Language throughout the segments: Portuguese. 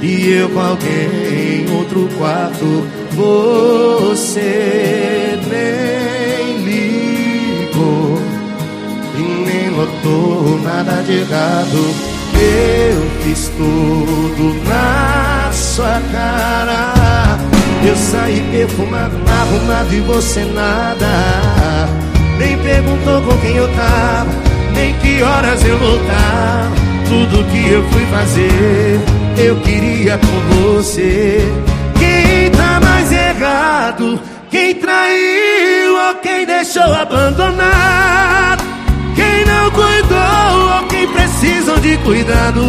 e eu com alguém em outro quarto. Você nem ligou e nem notou nada de errado. Eu fiz tudo na sua cara. Eu saí perfumado, arrumado e você nada. Nem perguntou com quem eu tava, nem que horas eu voltava. Tudo que eu fui fazer, eu queria com você. Quem tá mais errado? Quem traiu ou quem deixou abandonado? Quem não cuidou ou quem precisam de cuidado?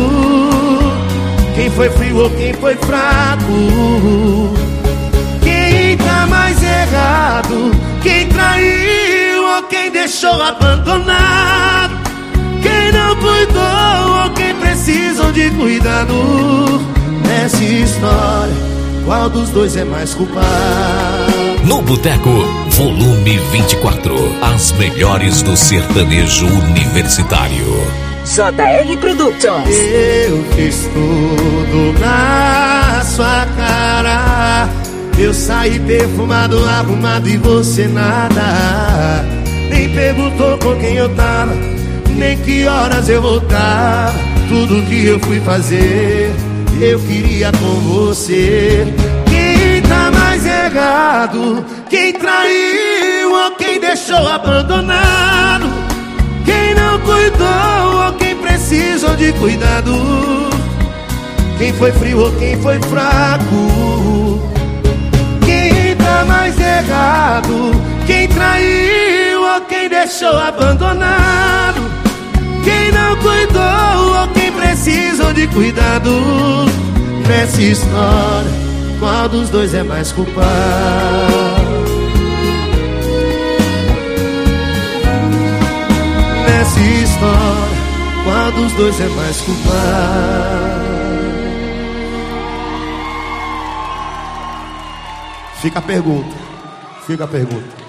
Quem foi frio ou quem foi fraco? Quem tá mais errado? Quem traiu ou quem deixou abandonado? Quem não cuidou ou quem precisam de cuidado? Nessa história, qual dos dois é mais culpado? No Boteco, volume 24. As melhores do sertanejo universitário. JR Productions. Eu fiz tudo na sua cara. Eu saí perfumado, arrumado e você nada. Nem perguntou com quem eu tava, nem que horas eu voltava. Tudo que eu fui fazer, eu queria com você. Quem tá mais errado? Quem traiu ou quem deixou abandonado? Quem não cuidou ou quem precisou de cuidado? Quem foi frio ou quem foi fraco? Quem tá mais errado? Quem traiu ou quem deixou abandonado? Quem não cuidou ou quem precisam de cuidado? Nessa história, qual dos dois é mais culpado? Nessa história, qual dos dois é mais culpado? Fica a pergunta.